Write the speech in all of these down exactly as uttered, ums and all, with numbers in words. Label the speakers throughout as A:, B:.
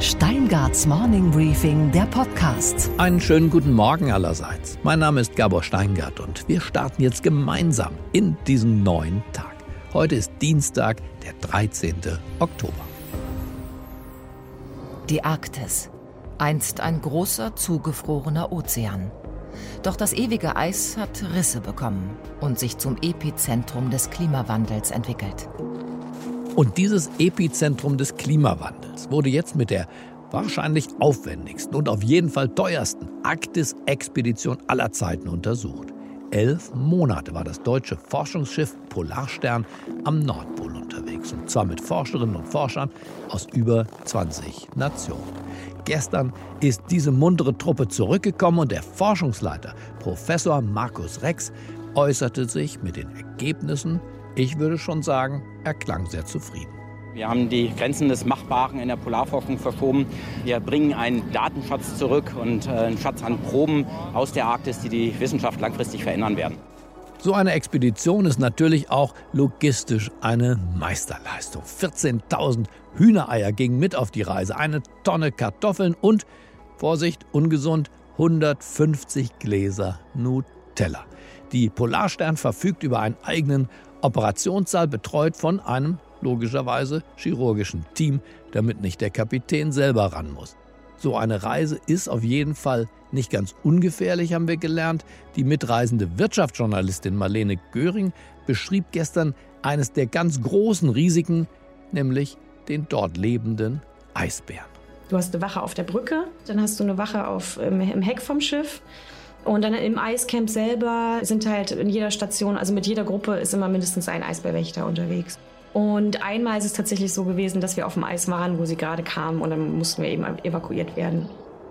A: Steingarts Morning Briefing, der Podcast.
B: Einen schönen guten Morgen allerseits. Mein Name ist Gabor Steingart und wir starten jetzt gemeinsam in diesen neuen Tag. Heute ist Dienstag, der dreizehnten Oktober.
A: Die Arktis. Einst ein großer, zugefrorener Ozean. Doch das ewige Eis hat Risse bekommen und sich zum Epizentrum des Klimawandels entwickelt.
B: Und dieses Epizentrum des Klimawandels wurde jetzt mit der wahrscheinlich aufwendigsten und auf jeden Fall teuersten Arktis-Expedition aller Zeiten untersucht. Elf Monate war das deutsche Forschungsschiff Polarstern am Nordpol unterwegs. Und zwar mit Forscherinnen und Forschern aus über zwanzig Nationen. Gestern ist diese muntere Truppe zurückgekommen und der Forschungsleiter, Professor Markus Rex, äußerte sich mit den Ergebnissen. Ich würde schon sagen, er klang sehr zufrieden.
C: Wir haben die Grenzen des Machbaren in der Polarforschung verschoben. Wir bringen einen Datenschatz zurück und einen Schatz an Proben aus der Arktis, die die Wissenschaft langfristig verändern werden.
B: So eine Expedition ist natürlich auch logistisch eine Meisterleistung. vierzehntausend Hühnereier gingen mit auf die Reise, eine Tonne Kartoffeln und, Vorsicht, ungesund, hundertfünfzig Gläser Nutella. Die Polarstern verfügt über einen eigenen Operationssaal, betreut von einem logischerweise chirurgischen Team, damit nicht der Kapitän selber ran muss. So eine Reise ist auf jeden Fall nicht ganz ungefährlich, haben wir gelernt. Die mitreisende Wirtschaftsjournalistin Marlene Göring beschrieb gestern eines der ganz großen Risiken, nämlich den dort lebenden Eisbären.
D: Du hast eine Wache auf der Brücke, dann hast du eine Wache auf, im, im Heck vom Schiff. Und dann im Eiscamp selber sind halt in jeder Station, also mit jeder Gruppe ist immer mindestens ein Eisbärwächter unterwegs. Und einmal ist es tatsächlich so gewesen, dass wir auf dem Eis waren, wo sie gerade kamen und dann mussten wir eben evakuiert werden.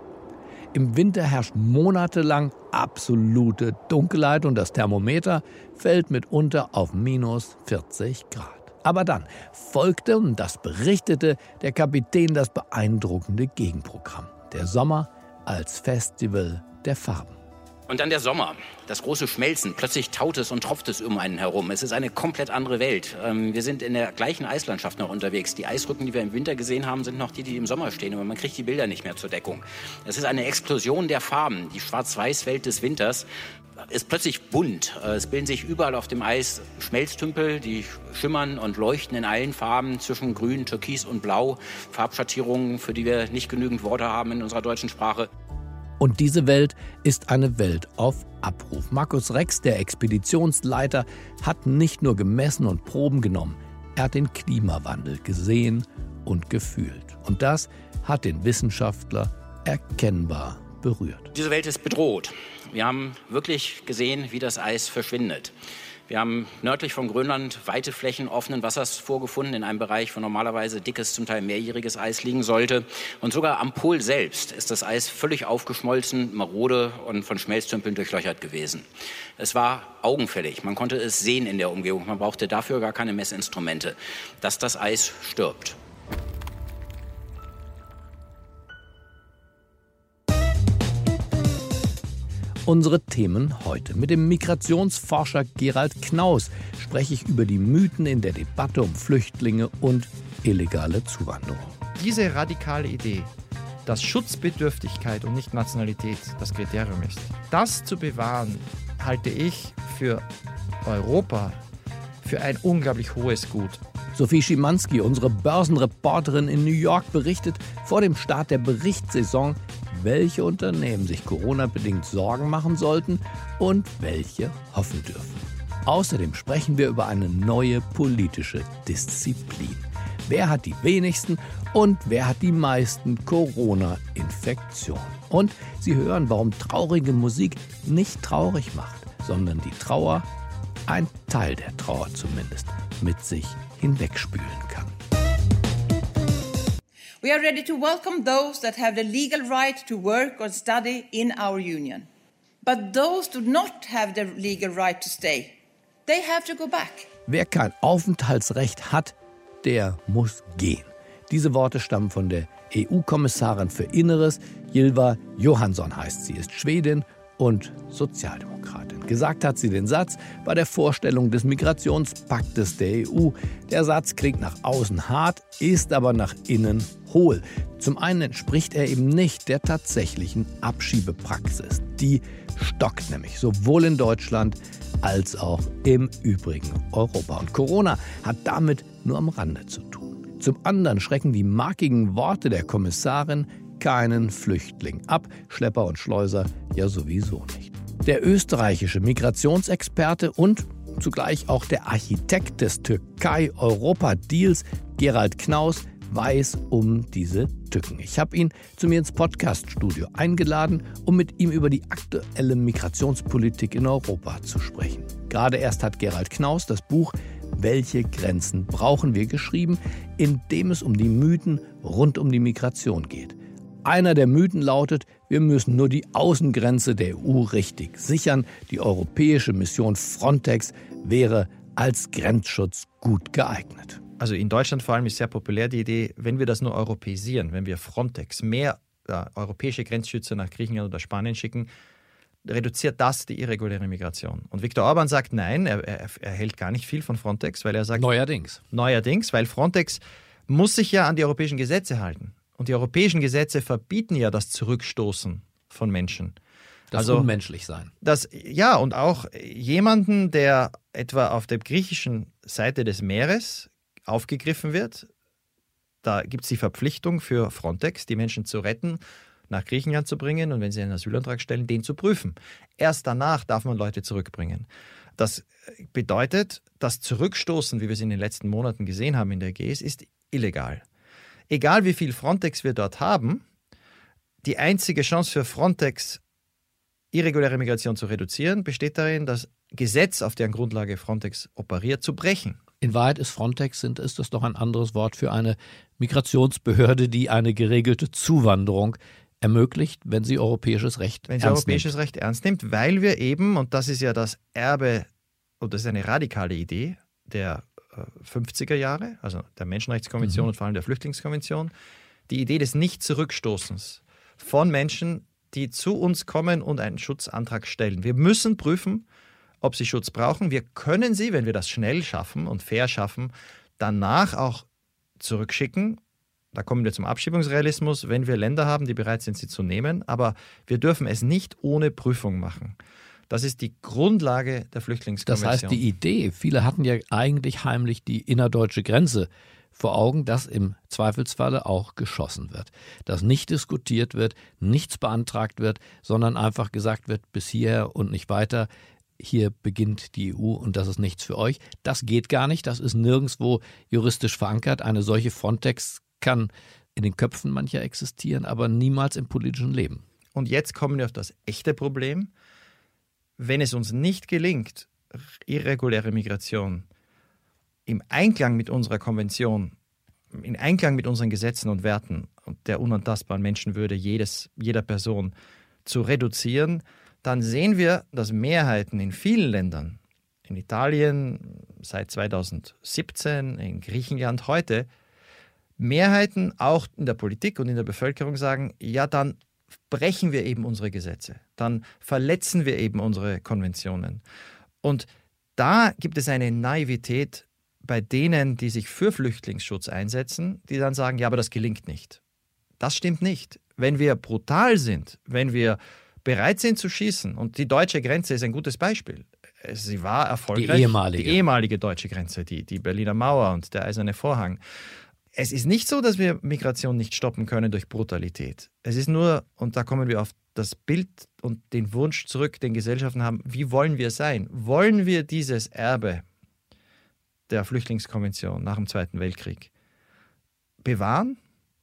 B: Im Winter herrscht monatelang absolute Dunkelheit und das Thermometer fällt mitunter auf minus vierzig Grad. Aber dann folgte, und das berichtete der Kapitän, das beeindruckende Gegenprogramm. Der Sommer als Festival der Farben.
C: Und dann der Sommer, das große Schmelzen. Plötzlich taut es und tropft es um einen herum. Es ist eine komplett andere Welt. Wir sind in der gleichen Eislandschaft noch unterwegs. Die Eisrücken, die wir im Winter gesehen haben, sind noch die, die im Sommer stehen. Aber man kriegt die Bilder nicht mehr zur Deckung. Es ist eine Explosion der Farben. Die Schwarz-Weiß-Welt des Winters ist plötzlich bunt. Es bilden sich überall auf dem Eis Schmelztümpel, die schimmern und leuchten in allen Farben zwischen Grün, Türkis und Blau. Farbschattierungen, für die wir nicht genügend Worte haben in unserer deutschen Sprache.
B: Und diese Welt ist eine Welt auf Abruf. Markus Rex, der Expeditionsleiter, hat nicht nur gemessen und Proben genommen. Er hat den Klimawandel gesehen und gefühlt. Und das hat den Wissenschaftler erkennbar berührt.
C: Diese Welt ist bedroht. Wir haben wirklich gesehen, wie das Eis verschwindet. Wir haben nördlich von Grönland weite Flächen offenen Wassers vorgefunden, in einem Bereich, wo normalerweise dickes, zum Teil mehrjähriges Eis liegen sollte. Und sogar am Pol selbst ist das Eis völlig aufgeschmolzen, marode und von Schmelztümpeln durchlöchert gewesen. Es war augenfällig, man konnte es sehen in der Umgebung, man brauchte dafür gar keine Messinstrumente, dass das Eis stirbt.
B: Unsere Themen heute. Mit dem Migrationsforscher Gerald Knaus spreche ich über die Mythen in der Debatte um Flüchtlinge und illegale Zuwanderung.
E: Diese radikale Idee, dass Schutzbedürftigkeit und nicht Nationalität das Kriterium ist, das zu bewahren, halte ich für Europa für ein unglaublich hohes Gut.
B: Sophie Schimanski, unsere Börsenreporterin in New York, berichtet vor dem Start der Berichtssaison, welche Unternehmen sich Corona-bedingt Sorgen machen sollten und welche hoffen dürfen. Außerdem sprechen wir über eine neue politische Disziplin. Wer hat die wenigsten und wer hat die meisten Corona-Infektionen? Und Sie hören, warum traurige Musik nicht traurig macht, sondern die Trauer, ein Teil der Trauer zumindest, mit sich hinwegspülen kann.
F: We are ready to welcome those that have the legal right to work or study in our union. But those do not have the legal right to stay. They have to go back.
B: Wer kein Aufenthaltsrecht hat, der muss gehen. Diese Worte stammen von der E U-Kommissarin für Inneres. Ylva Johansson heißt sie, ist Schwedin und Sozialdemokratin. Gesagt hat sie den Satz bei der Vorstellung des Migrationspaktes der E U. Der Satz klingt nach außen hart, ist aber nach innen hohl. Zum einen entspricht er eben nicht der tatsächlichen Abschiebepraxis. Die stockt nämlich sowohl in Deutschland als auch im übrigen Europa. Und Corona hat damit nur am Rande zu tun. Zum anderen schrecken die markigen Worte der Kommissarin keinen Flüchtling ab, Schlepper und Schleuser ja sowieso nicht. Der österreichische Migrationsexperte und zugleich auch der Architekt des Türkei-Europa-Deals, Gerald Knaus, weiß um diese Tücken. Ich habe ihn zu mir ins Podcast-Studio eingeladen, um mit ihm über die aktuelle Migrationspolitik in Europa zu sprechen. Gerade erst hat Gerald Knaus das Buch »Welche Grenzen brauchen wir?« geschrieben, in dem es um die Mythen rund um die Migration geht. Einer der Mythen lautet, wir müssen nur die Außengrenze der E U richtig sichern. Die europäische Mission Frontex wäre als Grenzschutz gut geeignet.
E: Also in Deutschland vor allem ist sehr populär die Idee, wenn wir das nur europäisieren, wenn wir Frontex, mehr äh, europäische Grenzschützer nach Griechenland oder Spanien schicken, reduziert das die irreguläre Migration. Und Viktor Orban sagt nein, er, er, er hält gar nicht viel von Frontex, weil er sagt...
B: Neuerdings.
E: Neuerdings, weil Frontex muss sich ja an die europäischen Gesetze halten. Und die europäischen Gesetze verbieten ja das Zurückstoßen von Menschen.
B: Das
E: also,
B: unmenschlich sein.
E: Das, ja, und auch jemanden, der etwa auf der griechischen Seite des Meeres aufgegriffen wird, da gibt es die Verpflichtung für Frontex, die Menschen zu retten, nach Griechenland zu bringen und wenn sie einen Asylantrag stellen, den zu prüfen. Erst danach darf man Leute zurückbringen. Das bedeutet, das Zurückstoßen, wie wir es in den letzten Monaten gesehen haben in der Ägäis, ist illegal. Egal wie viel Frontex wir dort haben, die einzige Chance für Frontex, irreguläre Migration zu reduzieren, besteht darin, das Gesetz, auf deren Grundlage Frontex operiert, zu brechen.
B: In Wahrheit ist Frontex, sind, ist das doch ein anderes Wort für eine Migrationsbehörde, die eine geregelte Zuwanderung ermöglicht, wenn sie europäisches Recht
E: wenn sie
B: ernst
E: europäisches
B: nimmt.
E: Recht ernst nimmt, weil wir eben, und das ist ja das Erbe, und das ist eine radikale Idee der fünfziger Jahre, also der Menschenrechtskonvention mhm. und vor allem der Flüchtlingskonvention, die Idee des Nicht-Zurückstoßens von Menschen, die zu uns kommen und einen Schutzantrag stellen. Wir müssen prüfen, ob sie Schutz brauchen. Wir können sie, wenn wir das schnell schaffen und fair schaffen, danach auch zurückschicken. Da kommen wir zum Abschiebungsrealismus, wenn wir Länder haben, die bereit sind, sie zu nehmen. Aber wir dürfen es nicht ohne Prüfung machen. Das ist die Grundlage der Flüchtlingskonvention.
B: Das heißt, die Idee, viele hatten ja eigentlich heimlich die innerdeutsche Grenze vor Augen, dass im Zweifelsfalle auch geschossen wird. Dass nicht diskutiert wird, nichts beantragt wird, sondern einfach gesagt wird, bis hierher und nicht weiter. Hier beginnt die E U und das ist nichts für euch. Das geht gar nicht, das ist nirgendwo juristisch verankert. Eine solche Frontex kann in den Köpfen mancher existieren, aber niemals im politischen Leben.
E: Und jetzt kommen wir auf das echte Problem. Wenn es uns nicht gelingt, irreguläre Migration im Einklang mit unserer Konvention, in Einklang mit unseren Gesetzen und Werten und der unantastbaren Menschenwürde jedes, jeder Person zu reduzieren, dann sehen wir, dass Mehrheiten in vielen Ländern, in Italien seit zweitausendsiebzehn, in Griechenland heute, Mehrheiten auch in der Politik und in der Bevölkerung sagen, ja, dann brechen wir eben unsere Gesetze, dann verletzen wir eben unsere Konventionen. Und da gibt es eine Naivität bei denen, die sich für Flüchtlingsschutz einsetzen, die dann sagen, ja, aber das gelingt nicht. Das stimmt nicht. Wenn wir brutal sind, wenn wir bereit sind zu schießen, und die deutsche Grenze ist ein gutes Beispiel. Sie war erfolgreich.
B: Die ehemalige.
E: Die ehemalige deutsche Grenze, die, die Berliner Mauer und der Eiserne Vorhang. Es ist nicht so, dass wir Migration nicht stoppen können durch Brutalität. Es ist nur, und da kommen wir auf das Bild und den Wunsch zurück, den Gesellschaften haben, wie wollen wir sein? Wollen wir dieses Erbe der Flüchtlingskonvention nach dem Zweiten Weltkrieg bewahren?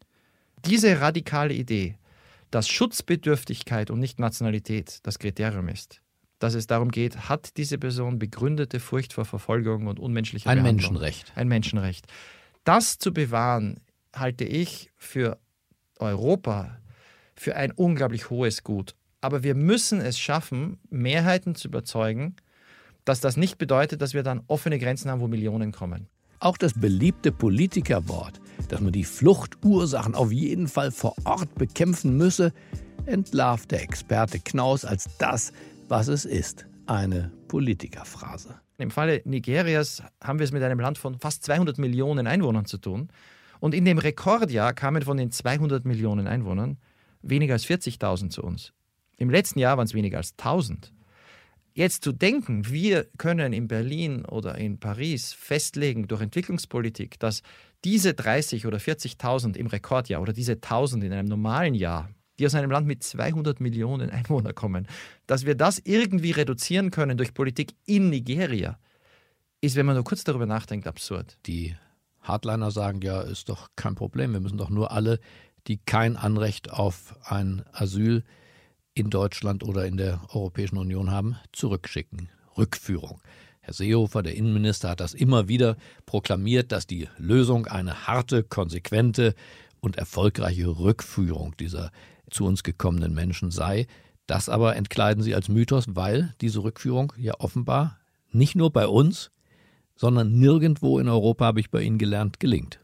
E: Diese radikale Idee, dass Schutzbedürftigkeit und nicht Nationalität das Kriterium ist, dass es darum geht, hat diese Person begründete Furcht vor Verfolgung und unmenschlicher
B: Ein
E: Behandlung.
B: Menschenrecht.
E: Ein Menschenrecht. Das zu bewahren, halte ich für Europa für ein unglaublich hohes Gut. Aber wir müssen es schaffen, Mehrheiten zu überzeugen, dass das nicht bedeutet, dass wir dann offene Grenzen haben, wo Millionen kommen.
B: Auch das beliebte Politikerwort, dass man die Fluchtursachen auf jeden Fall vor Ort bekämpfen müsse, entlarvt der Experte Knaus als das, was es ist. eine Politikerphrase.
E: Im Falle Nigerias haben wir es mit einem Land von fast zweihundert Millionen Einwohnern zu tun. Und in dem Rekordjahr kamen von den zweihundert Millionen Einwohnern weniger als vierzigtausend zu uns. Im letzten Jahr waren es weniger als tausend. Jetzt zu denken, wir können in Berlin oder in Paris festlegen durch Entwicklungspolitik, dass diese dreißig oder vierzigtausend im Rekordjahr oder diese tausend in einem normalen Jahr, die aus einem Land mit zweihundert Millionen Einwohnern kommen, dass wir das irgendwie reduzieren können durch Politik in Nigeria, ist, wenn man nur kurz darüber nachdenkt, absurd.
B: Die Hardliner sagen ja, ist doch kein Problem. Wir müssen doch nur alle, die kein Anrecht auf ein Asyl in Deutschland oder in der Europäischen Union haben, zurückschicken. Rückführung. Herr Seehofer, der Innenminister, hat das immer wieder proklamiert, dass die Lösung eine harte, konsequente und erfolgreiche Rückführung dieser zu uns gekommenen Menschen sei. Das aber entkleiden Sie als Mythos, weil diese Rückführung ja offenbar nicht nur bei uns, sondern nirgendwo in Europa, habe ich bei Ihnen gelernt, gelingt.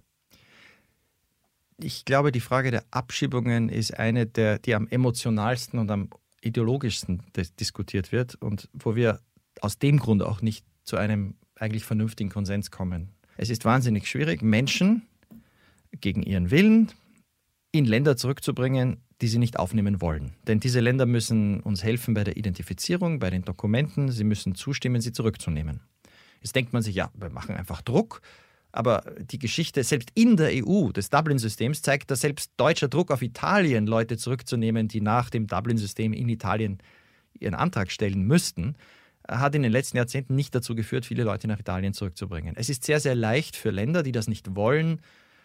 E: Ich glaube, die Frage der Abschiebungen ist eine, der, die am emotionalsten und am ideologischsten diskutiert wird und wo wir aus dem Grund auch nicht zu einem eigentlich vernünftigen Konsens kommen. Es ist wahnsinnig schwierig, Menschen gegen ihren Willen in Länder zurückzubringen, die sie nicht aufnehmen wollen. Denn diese Länder müssen uns helfen bei der Identifizierung, bei den Dokumenten. Sie müssen zustimmen, sie zurückzunehmen. Jetzt denkt man sich, ja, wir machen einfach Druck. Aber die Geschichte selbst in der E U des Dublin-Systems zeigt, dass selbst deutscher Druck auf Italien, Leute zurückzunehmen, die nach dem Dublin-System in Italien ihren Antrag stellen müssten, hat in den letzten Jahrzehnten nicht dazu geführt, viele Leute nach Italien zurückzubringen. Es ist sehr, sehr leicht für Länder, die das nicht wollen,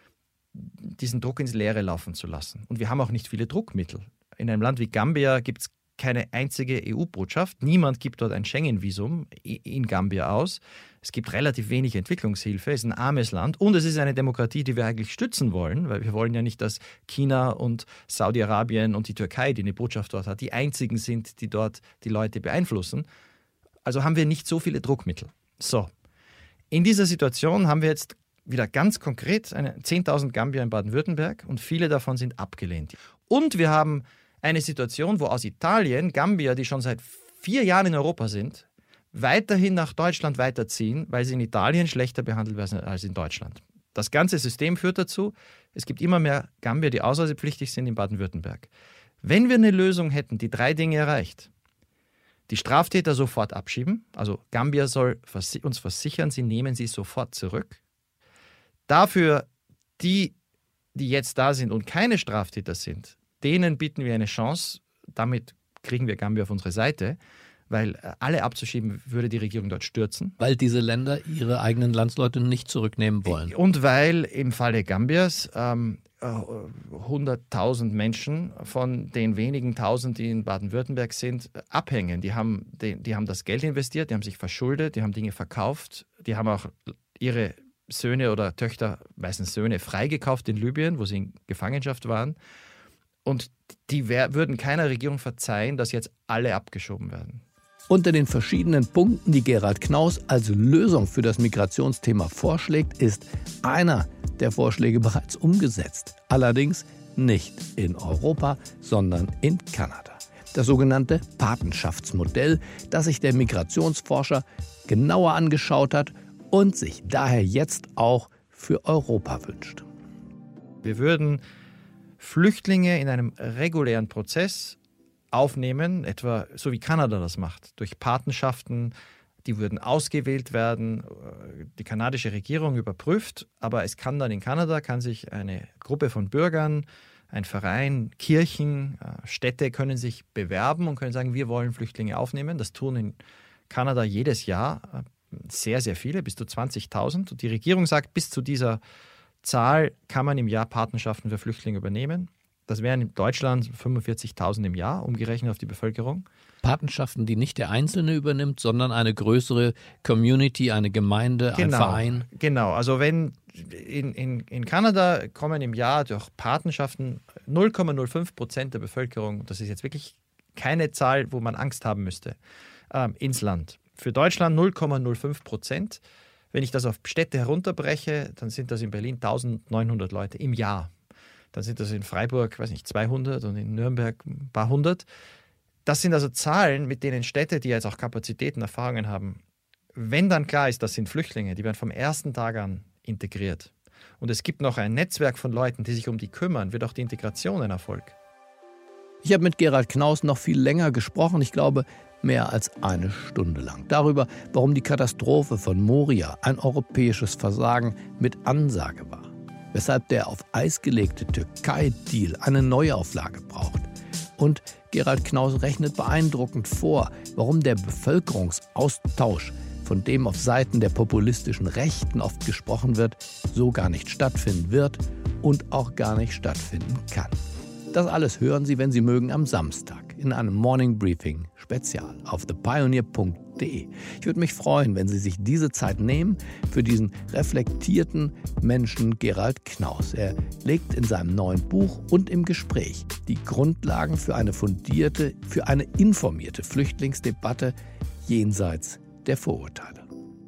E: diesen Druck ins Leere laufen zu lassen. Und wir haben auch nicht viele Druckmittel. In einem Land wie Gambia gibt es keine einzige E U-Botschaft. Niemand gibt dort ein Schengen-Visum in Gambia aus. Es gibt relativ wenig Entwicklungshilfe. Es ist ein armes Land und es ist eine Demokratie, die wir eigentlich stützen wollen, weil wir wollen ja nicht, dass China und Saudi-Arabien und die Türkei, die eine Botschaft dort hat, die einzigen sind, die dort die Leute beeinflussen. Also haben wir nicht so viele Druckmittel. So, in dieser Situation haben wir jetzt wieder ganz konkret eine zehntausend Gambier in Baden-Württemberg und viele davon sind abgelehnt. Und wir haben eine Situation, wo aus Italien Gambier, die schon seit vier Jahren in Europa sind, weiterhin nach Deutschland weiterziehen, weil sie in Italien schlechter behandelt werden als in Deutschland. Das ganze System führt dazu, es gibt immer mehr Gambier, die ausreisepflichtig sind in Baden-Württemberg. Wenn wir eine Lösung hätten, die drei Dinge erreicht, die Straftäter sofort abschieben, also Gambia soll uns versichern, sie nehmen sie sofort zurück. Dafür die, die jetzt da sind und keine Straftäter sind, denen bieten wir eine Chance, damit kriegen wir Gambia auf unsere Seite, weil alle abzuschieben würde die Regierung dort stürzen.
B: Weil diese Länder ihre eigenen Landsleute nicht zurücknehmen wollen.
E: Und weil im Falle Gambias ähm, hunderttausend Menschen von den wenigen tausend, die in Baden-Württemberg sind, abhängen. Die haben, die, die haben das Geld investiert, die haben sich verschuldet, die haben Dinge verkauft, die haben auch ihre Söhne oder Töchter, meistens Söhne, freigekauft in Libyen, wo sie in Gefangenschaft waren. Und die wär, würden keiner Regierung verzeihen, dass jetzt alle abgeschoben werden.
B: Unter den verschiedenen Punkten, die Gerald Knaus als Lösung für das Migrationsthema vorschlägt, ist einer der Vorschläge bereits umgesetzt. Allerdings nicht in Europa, sondern in Kanada. Das sogenannte Patenschaftsmodell, das sich der Migrationsforscher genauer angeschaut hat und sich daher jetzt auch für Europa wünscht.
E: Wir würden Flüchtlinge in einem regulären Prozess aufnehmen, etwa so wie Kanada das macht, durch Patenschaften, die würden ausgewählt werden, die kanadische Regierung überprüft, aber es kann dann in Kanada, kann sich eine Gruppe von Bürgern, ein Verein, Kirchen, Städte können sich bewerben und können sagen, wir wollen Flüchtlinge aufnehmen. Das tun in Kanada jedes Jahr sehr, sehr viele, bis zu zwanzigtausend. Und die Regierung sagt, bis zu dieser Zahl kann man im Jahr Patenschaften für Flüchtlinge übernehmen. Das wären in Deutschland fünfundvierzigtausend im Jahr, umgerechnet auf die Bevölkerung.
B: Patenschaften, die nicht der Einzelne übernimmt, sondern eine größere Community, eine Gemeinde,
E: genau,
B: ein Verein.
E: Genau, also wenn in, in, in Kanada kommen im Jahr durch Patenschaften null Komma null fünf Prozent der Bevölkerung, das ist jetzt wirklich keine Zahl, wo man Angst haben müsste, ähm, ins Land. Für Deutschland null Komma null fünf Prozent. Wenn ich das auf Städte herunterbreche, dann sind das in Berlin eintausendneunhundert Leute im Jahr. Dann sind das in Freiburg, weiß nicht, zweihundert und in Nürnberg ein paar hundert. Das sind also Zahlen, mit denen Städte, die jetzt auch Kapazitäten, Erfahrungen haben, wenn dann klar ist, das sind Flüchtlinge, die werden vom ersten Tag an integriert. Und es gibt noch ein Netzwerk von Leuten, die sich um die kümmern, wird auch die Integration ein Erfolg.
B: Ich habe mit Gerald Knaus noch viel länger gesprochen, ich glaube mehr als eine Stunde lang, darüber, warum die Katastrophe von Moria ein europäisches Versagen mit Ansage war, weshalb der auf Eis gelegte Türkei-Deal eine Neuauflage braucht. Und Gerald Knaus rechnet beeindruckend vor, warum der Bevölkerungsaustausch, von dem auf Seiten der populistischen Rechten oft gesprochen wird, so gar nicht stattfinden wird und auch gar nicht stattfinden kann. Das alles hören Sie, wenn Sie mögen, am Samstag in einem Morning Briefing Spezial auf the pioneer punkt de. Ich würde mich freuen, wenn Sie sich diese Zeit nehmen für diesen reflektierten Menschen Gerald Knaus. Er legt in seinem neuen Buch und im Gespräch die Grundlagen für eine fundierte, für eine informierte Flüchtlingsdebatte jenseits der Vorurteile.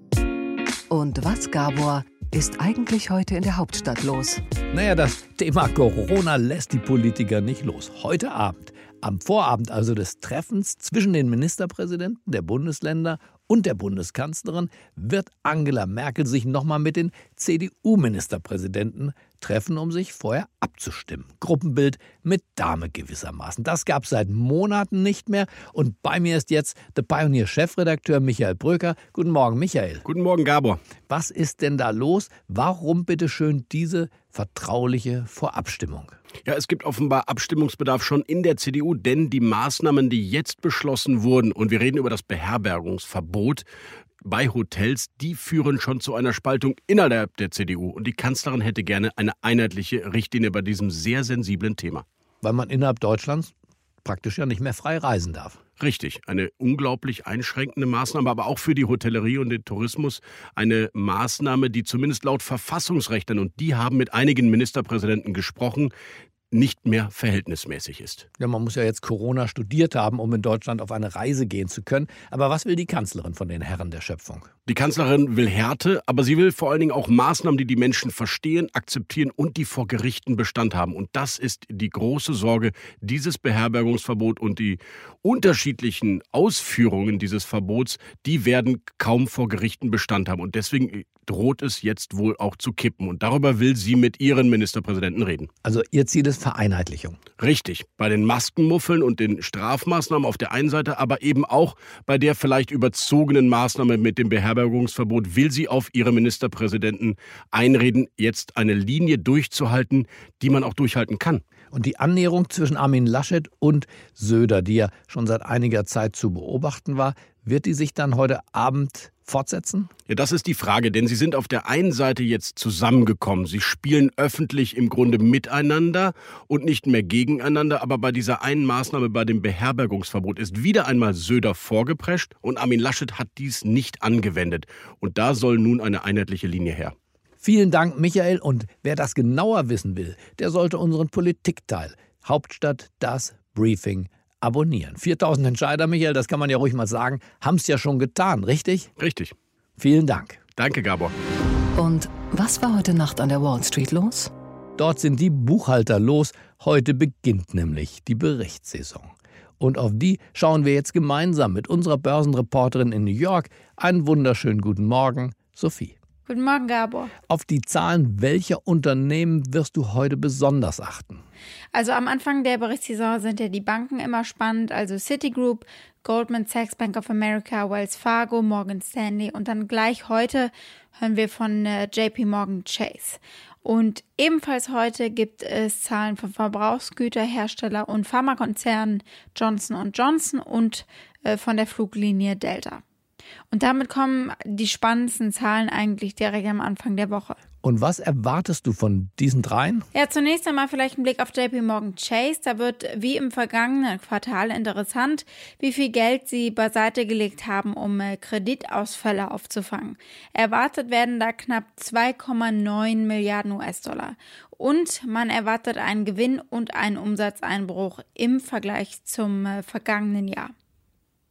G: Und was, Gabor, ist eigentlich heute in der Hauptstadt los?
B: Naja, das Thema Corona lässt die Politiker nicht los. Heute Abend, am Vorabend also des Treffens zwischen den Ministerpräsidenten der Bundesländer und der Bundeskanzlerin, wird Angela Merkel sich nochmal mit den C D U-Ministerpräsidenten treffen, um sich vorher abzustimmen. Gruppenbild mit Dame gewissermaßen. Das gab es seit Monaten nicht mehr. Und bei mir ist jetzt der Pioneer-Chefredakteur Michael Bröker. Guten Morgen, Michael.
H: Guten Morgen, Gabor.
B: Was ist denn da los? Warum bitteschön diese vertrauliche Vorabstimmung?
H: Ja, es gibt offenbar Abstimmungsbedarf schon in der C D U, denn die Maßnahmen, die jetzt beschlossen wurden, und wir reden über das Beherbergungsverbot bei Hotels, die führen schon zu einer Spaltung innerhalb der C D U. Und die Kanzlerin hätte gerne eine einheitliche Richtlinie bei diesem sehr sensiblen Thema.
B: Weil man innerhalb Deutschlands praktisch ja nicht mehr frei reisen darf.
H: Richtig, eine unglaublich einschränkende Maßnahme, aber auch für die Hotellerie und den Tourismus eine Maßnahme, die zumindest laut Verfassungsrechtlern, und die haben mit einigen Ministerpräsidenten gesprochen, nicht mehr verhältnismäßig ist.
B: Ja, man muss ja jetzt Corona studiert haben, um in Deutschland auf eine Reise gehen zu können. Aber was will die Kanzlerin von den Herren der Schöpfung?
H: Die Kanzlerin will Härte, aber sie will vor allen Dingen auch Maßnahmen, die die Menschen verstehen, akzeptieren und die vor Gerichten Bestand haben. Und das ist die große Sorge, dieses Beherbergungsverbot und die unterschiedlichen Ausführungen dieses Verbots, die werden kaum vor Gerichten Bestand haben. Und deswegen droht es jetzt wohl auch zu kippen. Und darüber will sie mit ihren Ministerpräsidenten reden.
B: Also ihr Ziel ist Vereinheitlichung.
H: Richtig. Bei den Maskenmuffeln und den Strafmaßnahmen auf der einen Seite, aber eben auch bei der vielleicht überzogenen Maßnahme mit dem Beherbergungsverbot will sie auf ihre Ministerpräsidenten einreden, jetzt eine Linie durchzuhalten, die man auch durchhalten kann.
B: Und die Annäherung zwischen Armin Laschet und Söder, die ja schon seit einiger Zeit zu beobachten war, wird die sich dann heute Abend fortsetzen?
H: Ja, das ist die Frage, denn sie sind auf der einen Seite jetzt zusammengekommen. Sie spielen öffentlich im Grunde miteinander und nicht mehr gegeneinander. Aber bei dieser einen Maßnahme, bei dem Beherbergungsverbot, ist wieder einmal Söder vorgeprescht und Armin Laschet hat dies nicht angewendet. Und da soll nun eine einheitliche Linie her.
B: Vielen Dank, Michael. Und wer das genauer wissen will, der sollte unseren Politikteil Hauptstadt das Briefing abonnieren. viertausend Entscheider, Michael, das kann man ja ruhig mal sagen, haben es ja schon getan, richtig?
H: Richtig.
B: Vielen Dank.
H: Danke, Gabor.
G: Und was war heute Nacht an der Wall Street los?
B: Dort sind die Buchhalter los. Heute beginnt nämlich die Berichtssaison. Und auf die schauen wir jetzt gemeinsam mit unserer Börsenreporterin in New York. Einen wunderschönen guten Morgen, Sophie.
I: Guten Morgen, Gabor.
B: Auf die Zahlen welcher Unternehmen wirst du heute besonders achten?
I: Also am Anfang der Berichtssaison sind ja die Banken immer spannend, also Citigroup, Goldman Sachs, Bank of America, Wells Fargo, Morgan Stanley und dann gleich heute hören wir von äh, J P Morgan Chase. Und ebenfalls heute gibt es Zahlen von Verbrauchsgüterhersteller und Pharmakonzernen Johnson und Johnson und äh, von der Fluglinie Delta. Und damit kommen die spannendsten Zahlen eigentlich direkt am Anfang der Woche.
B: Und was erwartest du von diesen dreien?
I: Ja, zunächst einmal vielleicht ein Blick auf J P Morgan Chase. Da wird wie im vergangenen Quartal interessant, wie viel Geld sie beiseite gelegt haben, um Kreditausfälle aufzufangen. Erwartet werden da knapp zwei Komma neun Milliarden U S-Dollar. Und man erwartet einen Gewinn und einen Umsatzeinbruch im Vergleich zum vergangenen Jahr.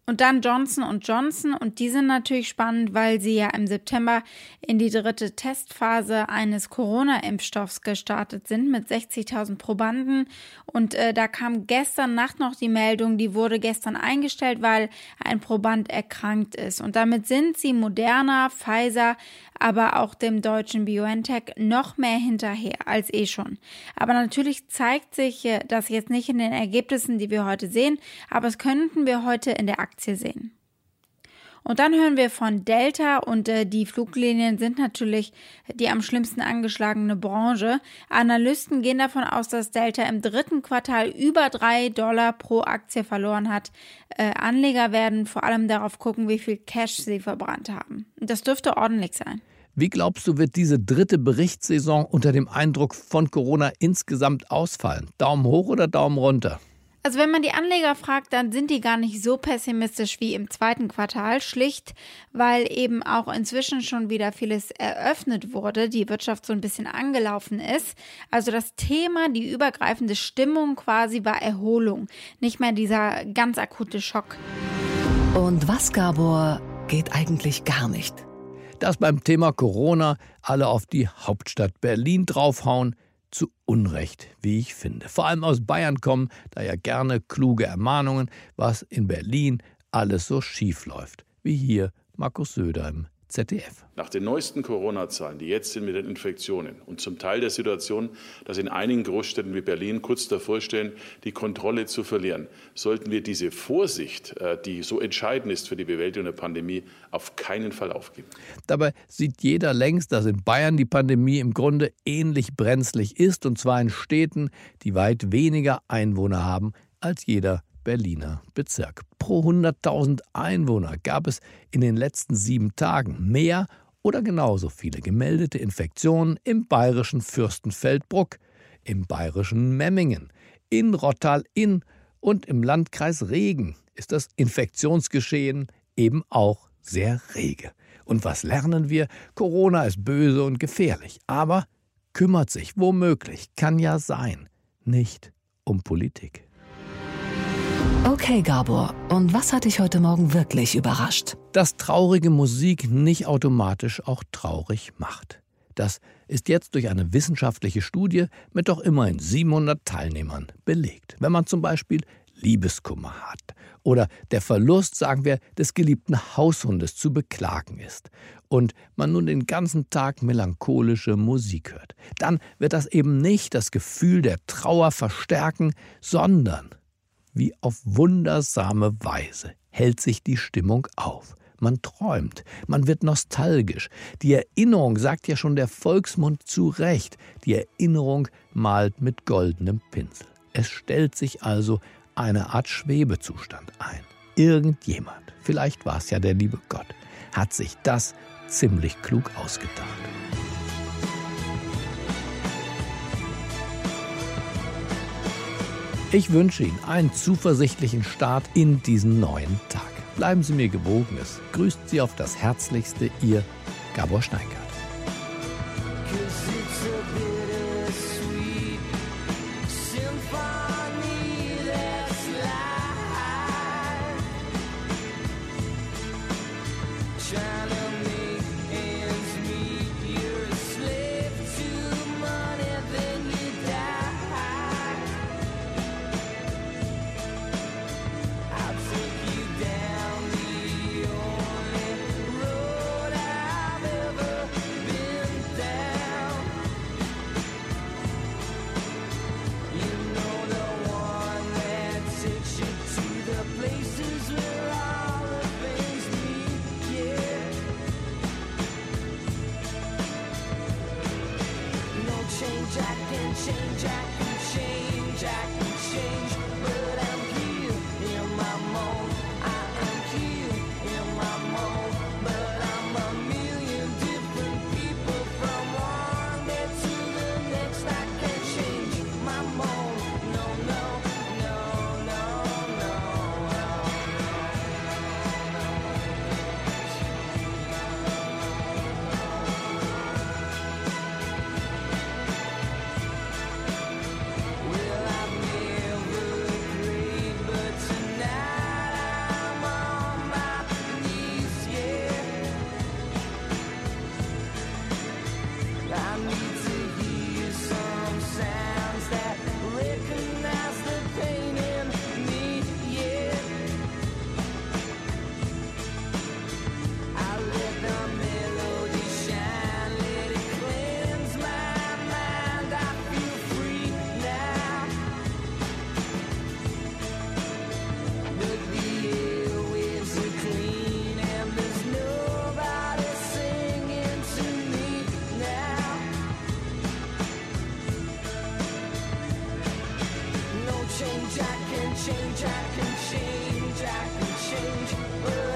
I: Und dann Johnson und Johnson, und die sind natürlich spannend, weil sie ja im September in die dritte Testphase eines Corona-Impfstoffs gestartet sind mit sechzigtausend Probanden. Und äh, da kam gestern Nacht noch die Meldung, die wurde gestern eingestellt, weil ein Proband erkrankt ist. Und damit sind sie Moderna, Pfizer, aber auch dem deutschen BioNTech noch mehr hinterher als eh schon. Aber natürlich zeigt sich das jetzt nicht in den Ergebnissen, die wir heute sehen, aber es könnten wir heute in der Aktie sehen. Und dann hören wir von Delta, und äh, die Fluglinien sind natürlich die am schlimmsten angeschlagene Branche. Analysten gehen davon aus, dass Delta im dritten Quartal über drei Dollar pro Aktie verloren hat. Äh, Anleger werden vor allem darauf gucken, wie viel Cash sie verbrannt haben. Das dürfte ordentlich sein.
B: Wie glaubst du, wird diese dritte Berichtssaison unter dem Eindruck von Corona insgesamt ausfallen? Daumen hoch oder Daumen runter?
I: Also wenn man die Anleger fragt, dann sind die gar nicht so pessimistisch wie im zweiten Quartal, schlicht weil eben auch inzwischen schon wieder vieles eröffnet wurde, die Wirtschaft so ein bisschen angelaufen ist. Also das Thema, die übergreifende Stimmung quasi war Erholung, nicht mehr dieser ganz akute Schock.
G: Und was, Gabor, geht eigentlich gar nicht?
B: Dass beim Thema Corona alle auf die Hauptstadt Berlin draufhauen, zu Unrecht, wie ich finde. Vor allem aus Bayern kommen da ja gerne kluge Ermahnungen, was in Berlin alles so schief läuft. Wie hier Markus Söder im Z D F.
J: Nach den neuesten Corona-Zahlen, die jetzt sind mit den Infektionen und zum Teil der Situation, dass in einigen Großstädten wie Berlin kurz davor stehen, die Kontrolle zu verlieren, sollten wir diese Vorsicht, die so entscheidend ist für die Bewältigung der Pandemie, auf keinen Fall aufgeben.
B: Dabei sieht jeder längst, dass in Bayern die Pandemie im Grunde ähnlich brenzlig ist, und zwar in Städten, die weit weniger Einwohner haben als jeder Berliner Bezirk. Pro hunderttausend Einwohner gab es in den letzten sieben Tagen mehr oder genauso viele gemeldete Infektionen im bayerischen Fürstenfeldbruck, im bayerischen Memmingen, in Rottal-Inn und im Landkreis Regen ist das Infektionsgeschehen eben auch sehr rege. Und was lernen wir? Corona ist böse und gefährlich, aber kümmert sich womöglich, kann ja sein, nicht um Politik.
G: Okay, Gabor, und was hat dich heute Morgen wirklich überrascht?
B: Dass traurige Musik nicht automatisch auch traurig macht. Das ist jetzt durch eine wissenschaftliche Studie mit doch immerhin siebenhundert Teilnehmern belegt. Wenn man zum Beispiel Liebeskummer hat oder der Verlust, sagen wir, des geliebten Haushundes zu beklagen ist und man nun den ganzen Tag melancholische Musik hört, dann wird das eben nicht das Gefühl der Trauer verstärken, sondern wie auf wundersame Weise hält sich die Stimmung auf. Man träumt, man wird nostalgisch. Die Erinnerung, sagt ja schon der Volksmund zu Recht, die Erinnerung malt mit goldenem Pinsel. Es stellt sich also eine Art Schwebezustand ein. Irgendjemand, vielleicht war es ja der liebe Gott, hat sich das ziemlich klug ausgedacht. Ich wünsche Ihnen einen zuversichtlichen Start in diesen neuen Tag. Bleiben Sie mir gewogen. Es grüßt Sie auf das Herzlichste, Ihr Gabor Steingart.
K: change, I can change, I can change. Oh.